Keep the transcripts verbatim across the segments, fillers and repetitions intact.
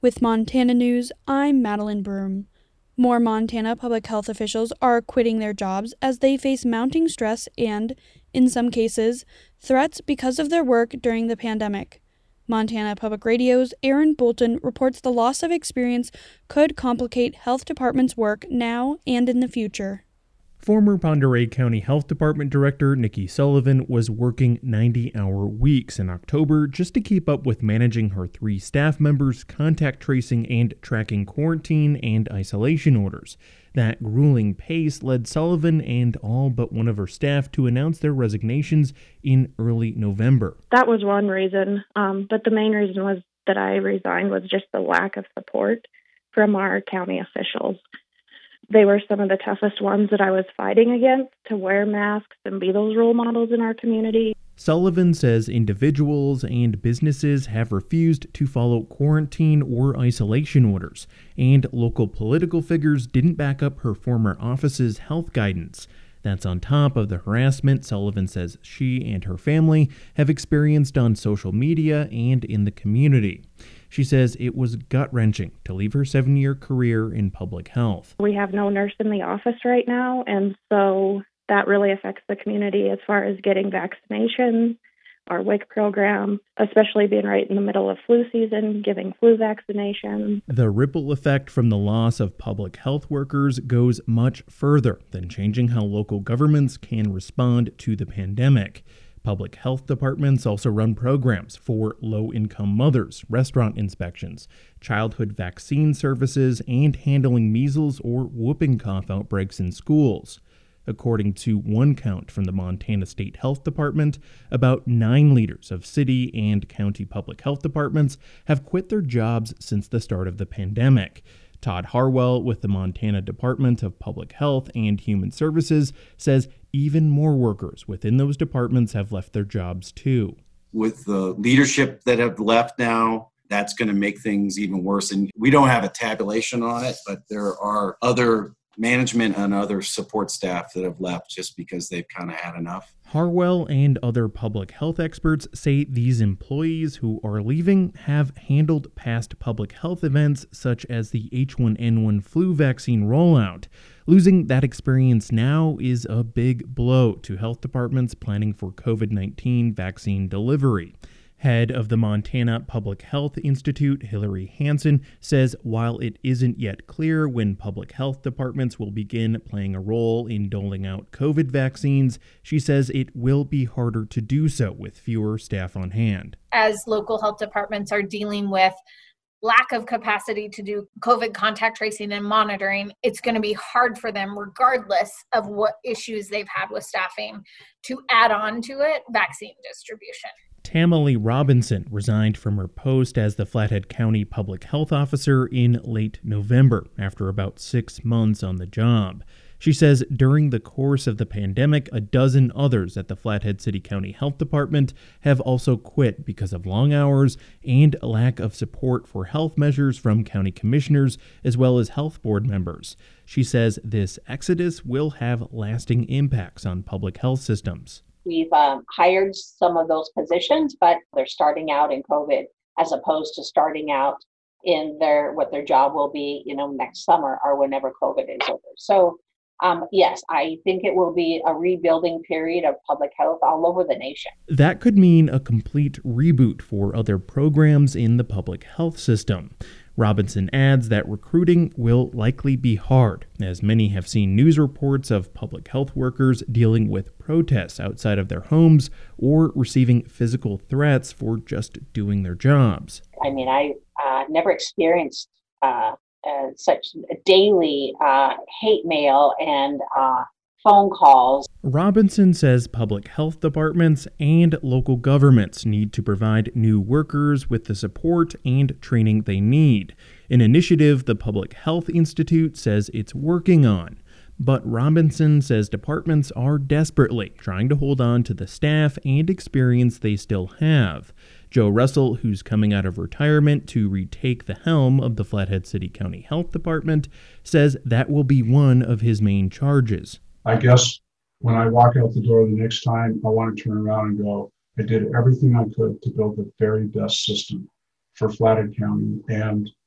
With Montana News, I'm Madeline Broom. More Montana public health officials are quitting their jobs as they face mounting stress and, in some cases, threats because of their work during the pandemic. Montana Public Radio's Aaron Bolton reports the loss of experience could complicate health departments' work now and in the future. Former Pend Oreille County Health Department Director Nikki Sullivan was working ninety-hour weeks in October just to keep up with managing her three staff members, contact tracing, and tracking quarantine and isolation orders. That grueling pace led Sullivan and all but one of her staff to announce their resignations in early November. That was one reason, um, but the main reason was that I resigned was just the lack of support from our county officials. They were some of the toughest ones that I was fighting against to wear masks and be those role models in our community. Sullivan says individuals and businesses have refused to follow quarantine or isolation orders, and local political figures didn't back up her former office's health guidance. That's on top of the harassment Sullivan says she and her family have experienced on social media and in the community. She says it was gut-wrenching to leave her seven-year career in public health. We have no nurse in the office right now, and so that really affects the community as far as getting vaccinations, our W I C program, especially being right in the middle of flu season, giving flu vaccinations. The ripple effect from the loss of public health workers goes much further than changing how local governments can respond to the pandemic. Public health departments also run programs for low-income mothers, restaurant inspections, childhood vaccine services, and handling measles or whooping cough outbreaks in schools. According to one count from the Montana State Health Department, about nine leaders of city and county public health departments have quit their jobs since the start of the pandemic. Todd Harwell with the Montana Department of Public Health and Human Services says even more workers within those departments have left their jobs too. With the leadership that have left now, that's going to make things even worse. And we don't have a tabulation on it, but there are other management and other support staff that have left just because they've kind of had enough. Harwell and other public health experts say these employees who are leaving have handled past public health events such as the H one N one flu vaccine rollout. Losing that experience now is a big blow to health departments planning for covid nineteen vaccine delivery. Head of the Montana Public Health Institute, Hillary Hansen, says while it isn't yet clear when public health departments will begin playing a role in doling out COVID vaccines, she says it will be harder to do so with fewer staff on hand. As local health departments are dealing with lack of capacity to do COVID contact tracing and monitoring, it's going to be hard for them, regardless of what issues they've had with staffing, to add on to it vaccine distribution. Tamale Robinson resigned from her post as the Flathead County Public Health Officer in late November after about six months on the job. She says during the course of the pandemic, a dozen others at the Flathead City County Health Department have also quit because of long hours and a lack of support for health measures from county commissioners as well as health board members. She says this exodus will have lasting impacts on public health systems. We've um, hired some of those positions, but they're starting out in COVID as opposed to starting out in their what their job will be, you know, next summer or whenever COVID is over. So, um, yes, I think it will be a rebuilding period of public health all over the nation. That could mean a complete reboot for other programs in the public health system. Robinson adds that recruiting will likely be hard, as many have seen news reports of public health workers dealing with protests outside of their homes or receiving physical threats for just doing their jobs. I mean, I uh, never experienced uh, uh, such daily uh, hate mail and uh, phone calls. Robinson says public health departments and local governments need to provide new workers with the support and training they need, an initiative the Public Health Institute says it's working on. But Robinson says departments are desperately trying to hold on to the staff and experience they still have. Joe Russell, who's coming out of retirement to retake the helm of the Flathead City County Health Department, says that will be one of his main charges. I guess when I walk out the door the next time, I want to turn around and go, I did everything I could to build the very best system for Flathead County and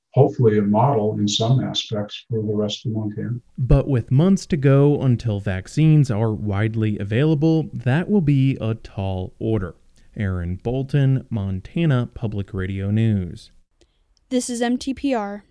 hopefully a model in some aspects for the rest of Montana. But with months to go until vaccines are widely available, that will be a tall order. Aaron Bolton, Montana Public Radio News. This is M T P R.